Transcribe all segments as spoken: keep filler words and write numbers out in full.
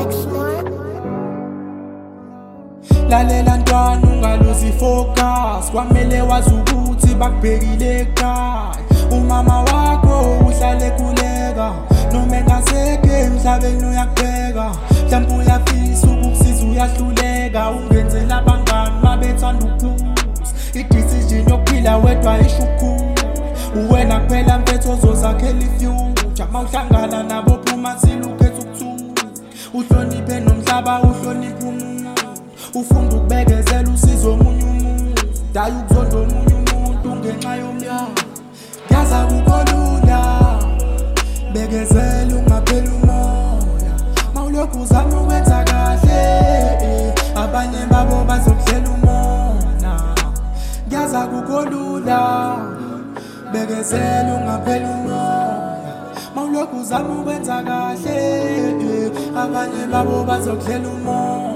Lalela ntwana ungaluzi focus, kwamele wazi ukuthi bakubhekile ekhaya. Umama wakho uhlale khuleka, noma engasekho emhlabeni uyakubheka. Mhlawumbe uyafisa ukukusiza uyahluleka, ungenzela abangani mabethanda ukuphuza. I-decision yokuphila wedwa isho ukukhula, uwena kuphela mfethu ozozakhela i-future. Mawuhlangana nabo phuma silukhetha ukuthula, uhloniphe nomhlaba uhloniphe umuntu. Ufunda ukubekezela usizo omunye umuntu, daya ukuzonda omunye umuntu ngenxa yomyalo. Yaza kukolula, bekezela ungapheli umoya. Mawulokhu uzama ukwenza kahle, abanye babo bazokuhlela umona. Yaza kukolula, bekezela ungapheli umoya. Mawulokhu uzama ukwenza kahle, abanye babo bazokuhlela umona.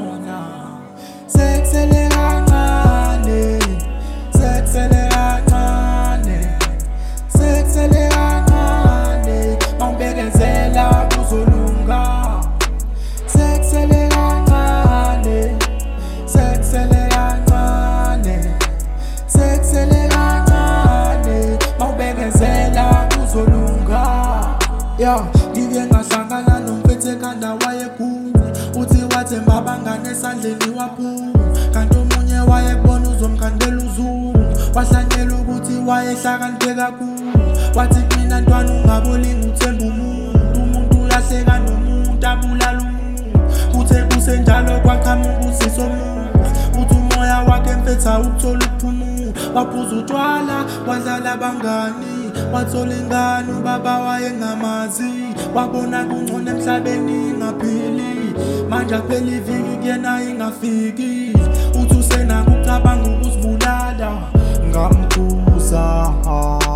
Sekusele kancane, sekusele kancane, sekusele kancane, mawubekezela kuzolunga. Sekusele kancane, sekusele kancane, sekusele kancane, mawubekezela kuzolunga. Yeah, ngike ngahlangana nomfethu ekhanda wayegula, uthi wathemba abangane esandleni waphuma. Kanti omunye wayekubona uzomkhandela uzungu, wahlanyela ukuthi wayehlakaniphe kakhulu. Wathi kumina ntwana ungabolinga uthemba umuntu, umuntu uyahleka nomuntu abulala umuntu. Kuthe kusenjalo kwaqhamuka usisi omuhle, uthi umoya wakhe mfethu awukuthola ukuphumula. Waphuza utshwala wadlala abangani, wathola ingane ubaba wayengamazi. Wabona kungcono emhlabeni ingaphili, manje akuphela iviki kuyena ingafiki. Uthi usenako ucabanga ukuzibulala, ngamkhuza.